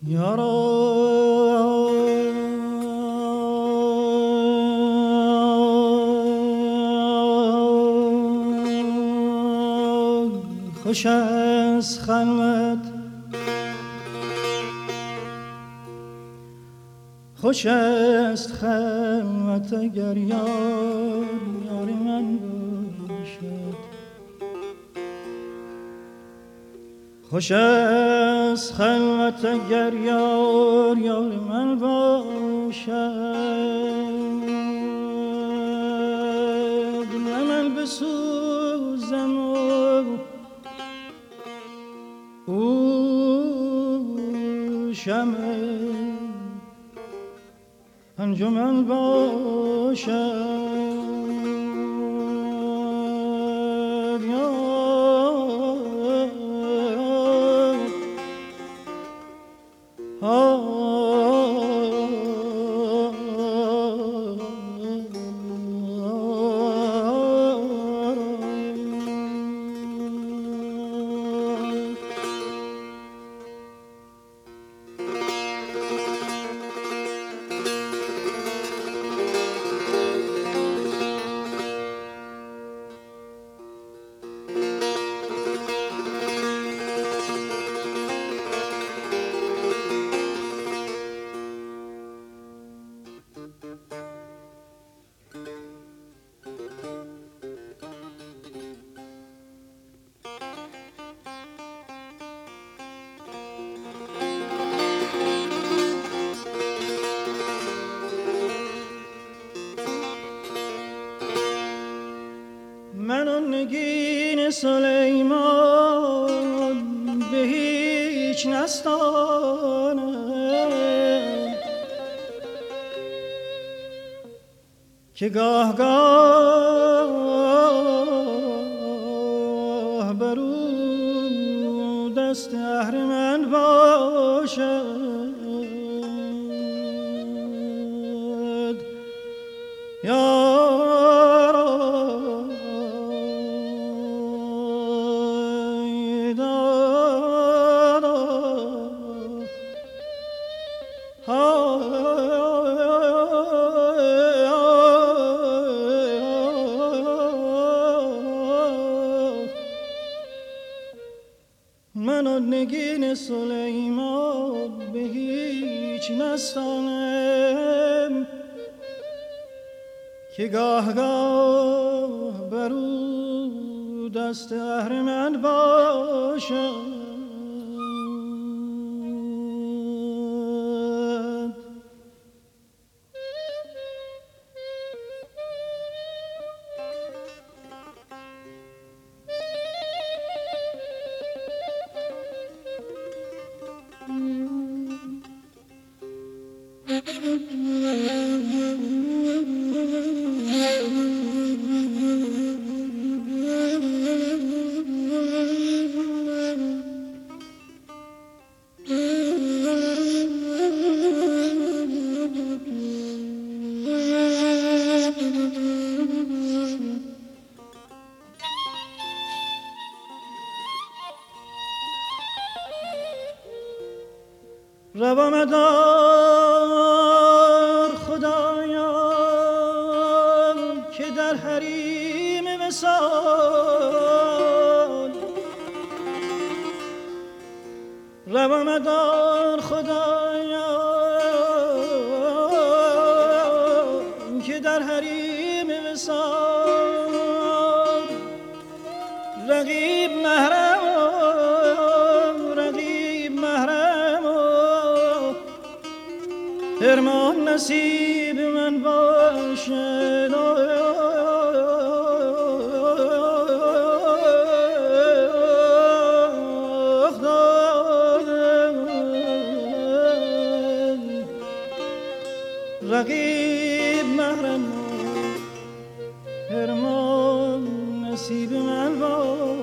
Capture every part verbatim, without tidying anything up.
خوش است خلوت خوش است خلوت اگر یار یار من باشد خوش است خلوت اگر یار یار من باشد من بسوزم و او شمع انجمن باشد من آن نگین سلیمان به هیچ نستانم که گاه گاه برو دست اهرمن باشد یا من آن نگین سلیمان به هیچ نستانم که گاه گاه برو دست اهرمن باشد روا مدار خدایا که در حریم وصال روا مدار خدایا که در حریم وصال رقیب محرم ارمان نصیب من باشد رقیب محرم ارمان نصیب من باشد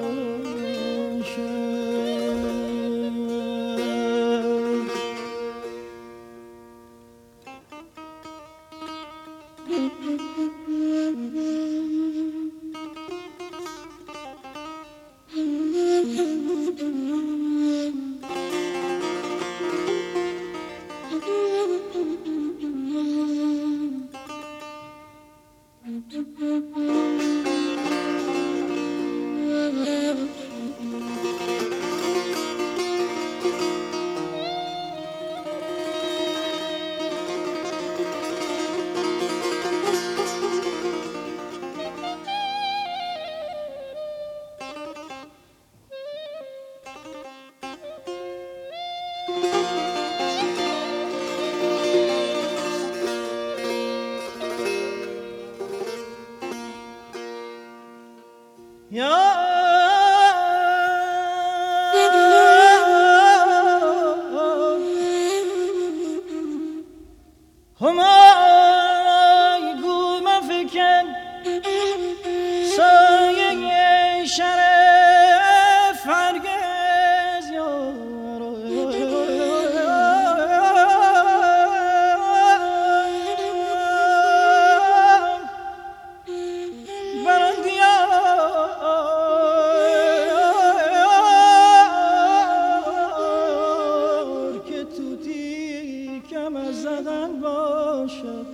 همای گو مفکن سایه شرف هرگز یارو برندیار که توتی کم از زدن باشد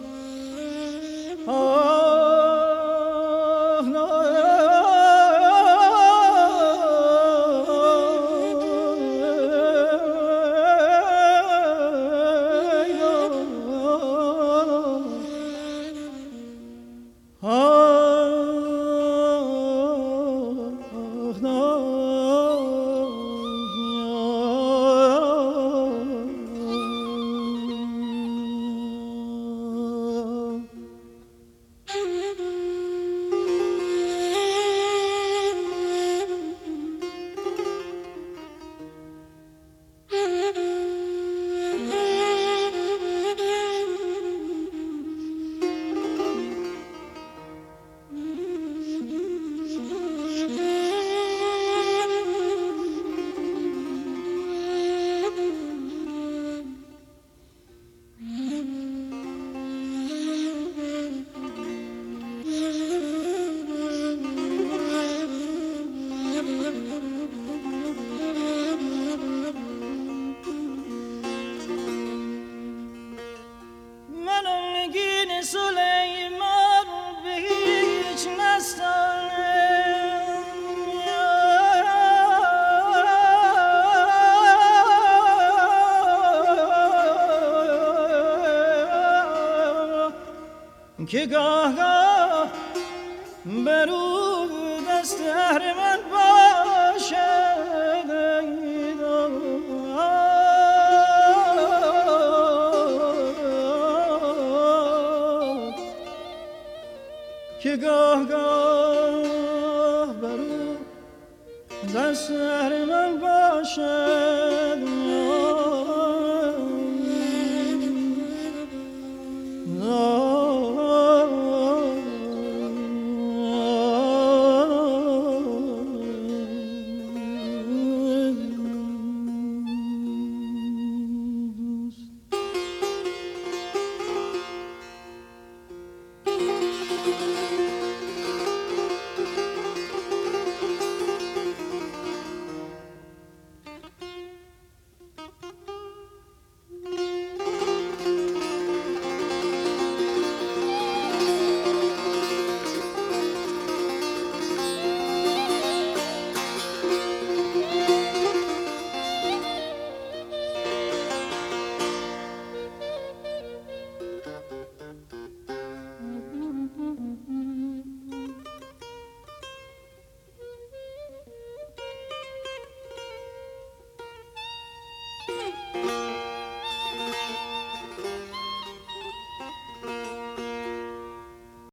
سلیمان به هیچ نستانم که گاه گاه برو دست اهرمن باشد که گاه گاه برو دست اهرمن باشد